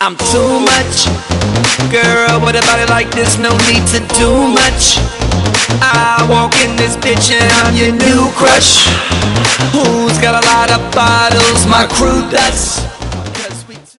I'm too much. Girl, with a body like this, no need to do much. I walk in this bitch and I'm your new crush. Who's got a lot of bottles? My crew does.